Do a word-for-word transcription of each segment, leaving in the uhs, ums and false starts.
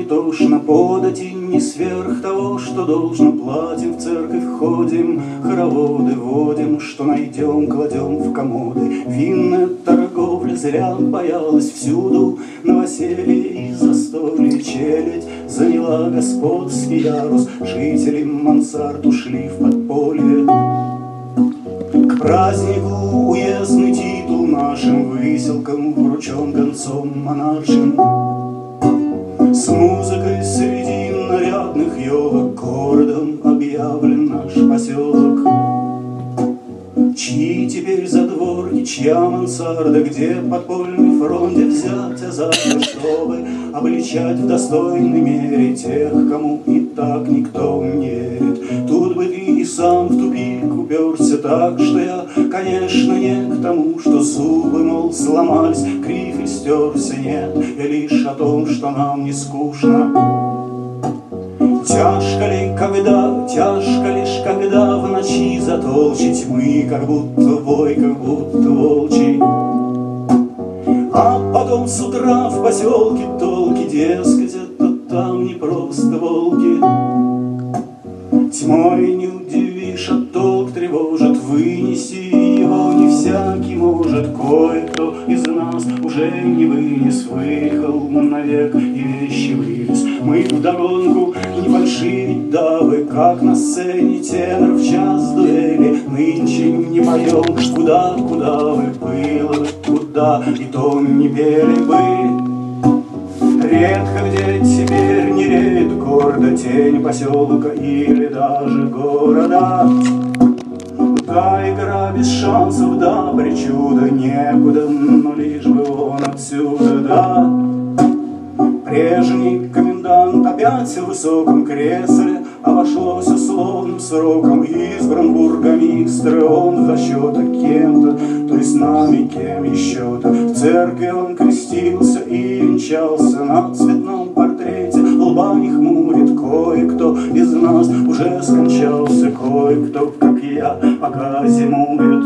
тошно подать, и не сверх того, что должно. Платим, в церковь ходим, хороводы водим, что найдем, кладем в комоды. Винная торговля зря боялась всюду, новоселье и застолье. Челядь заняла господский ярус, жители мансард ушли в подполье. К празднику уездный титул нашим выселкам вручен гонцом монаршим. С музыкой среди нарядных елок городом объявлен наш поселок. Чьи теперь задворки, чья мансарда, где подпольный фронт взять азарта, чтобы обличать в достойной мере тех, кому и так никто не верит. Тут бы ты и сам в тупик уперся так, что я, конечно, не к тому, что зубы, мол, сломались, грифель стерся, нет, я лишь о том, что нам не скучно. Тяжко ли, когда, тяжко лишь, когда в ночи затолчи тьмы, как будто вой, как будто волчий. А потом с утра в поселке толки, дескать, это там не просто волки. Тьмой не удивишь, а толк тревожит, вынести его не всякий может. Кое-кто из нас уже не вынес, выехал навек и вещи вывез. Мы вдогонку не фальшивить дабы, как на сцене тенор в час дуэли. Нынче не поем, куда, куда вы, было бы куда, и то не пели бы. Редко где теперь не реет гордо тень поселка или даже города. Да, игра без шансов, да, причуда некуда, но лишь бы он отсюда, да. Прежний комендант опять в высоком кресле, обошлось условным сроком. Избран бургомистр, он за счета кем-то, то есть нами кем еще-то. В церкви он крестился и венчался на цветном портрете. Лба не хмурит, кое-кто из нас уже скончался, кое-кто, как я, пока зимует.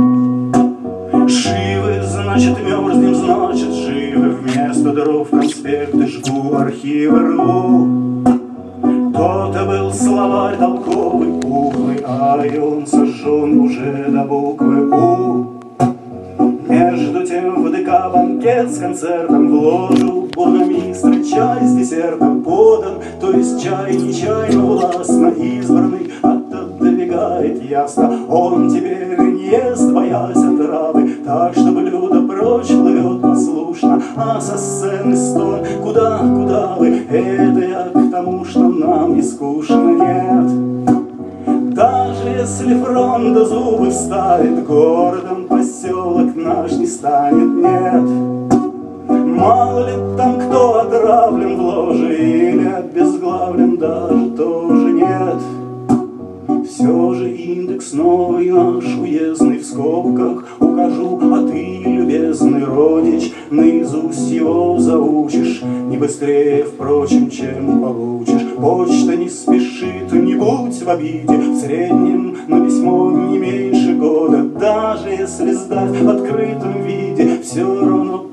Живы, значит, мерзнем, значит, живы. Вместо дров конспекты жгу, архивы рву. То-то был словарь толковый, пухлый, а и он сожжен уже до буквы У. Между тем в ДК банкет с концертом, в ложу бургомистра чай с десертом подан, то есть чай не чай, но властно избранный отодвигает ясно. Он теперь не ест, боясь отравы, так что блюдо прочь плывет послушно. А со сцены стон, куда, куда вы? Это я к тому, что нам не скучно, нет. Даже если фронт до зубы ставит, городом поселок наш не станет, нет. Мало ли там кто отравлен в ложе или обезглавлен, даже тоже нет. Все же индекс новый наш уездный в скобках укажу, а ты, любезный родич, наизусть его заучишь не быстрее, впрочем, чем получишь. Почта не спешит, не будь в обиде, в среднем на письмо не меньше года. Даже если сдать в открытом виде, все равно